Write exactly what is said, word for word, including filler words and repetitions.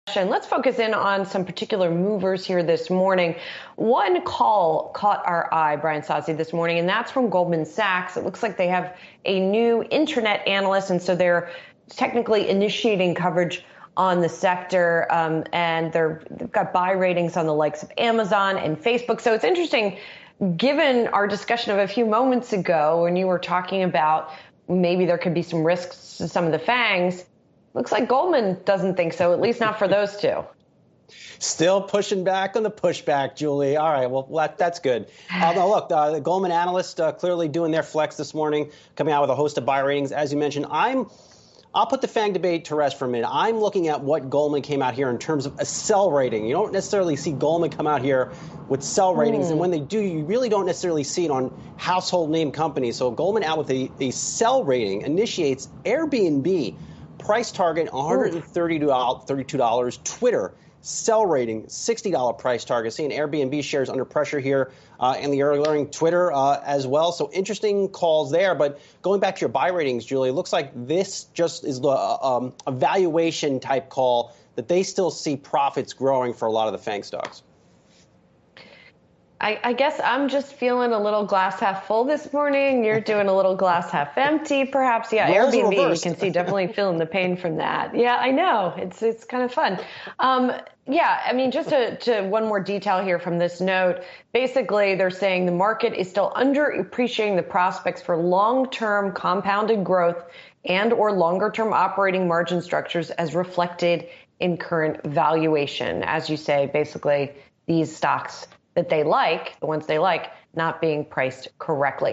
Let's focus in on some particular movers here this morning. One call caught our eye, Brian Sozzi, this morning, and that's from Goldman Sachs. It looks like they have a new internet analyst, and so they're technically initiating coverage on the sector, um, and they're, they've got buy ratings on the likes of Amazon and Facebook. So it's interesting, given our discussion of a few moments ago when you were talking about maybe there could be some risks to some of the FANGs. Looks like Goldman doesn't think so, at least not for those two. Still pushing back on the pushback, Julie. All right, well, that, that's good. Although, look, uh, the Goldman analyst uh, clearly doing their flex this morning, coming out with a host of buy ratings. As you mentioned, I'm, I'll put the FANG debate to rest for a minute. I'm looking at what Goldman came out here in terms of a sell rating. You don't necessarily see Goldman come out here with sell ratings, mm. and when they do, you really don't necessarily see it on household name companies. So Goldman out with a, a sell rating initiates Airbnb. Price target one hundred thirty-two dollars. Twitter, sell rating, sixty dollars price target. Seeing Airbnb shares under pressure here uh, in the early learning. Twitter uh, as well. So interesting calls there. But going back to your buy ratings, Julie, it looks like this just is uh, um, a valuation type call that they still see profits growing for a lot of the FANG stocks. I, I guess I'm just feeling a little glass half full this morning. You're doing a little glass half empty, perhaps. Yeah, Roles Airbnb, you can see definitely feeling the pain from that. Yeah, I know. It's it's kind of fun. Um, yeah, I mean, just to, to one more detail here from this note. Basically, they're saying the market is still underappreciating the prospects for long-term compounded growth and or longer-term operating margin structures as reflected in current valuation. As you say, basically, these stocks that they like, the ones they like, not being priced correctly.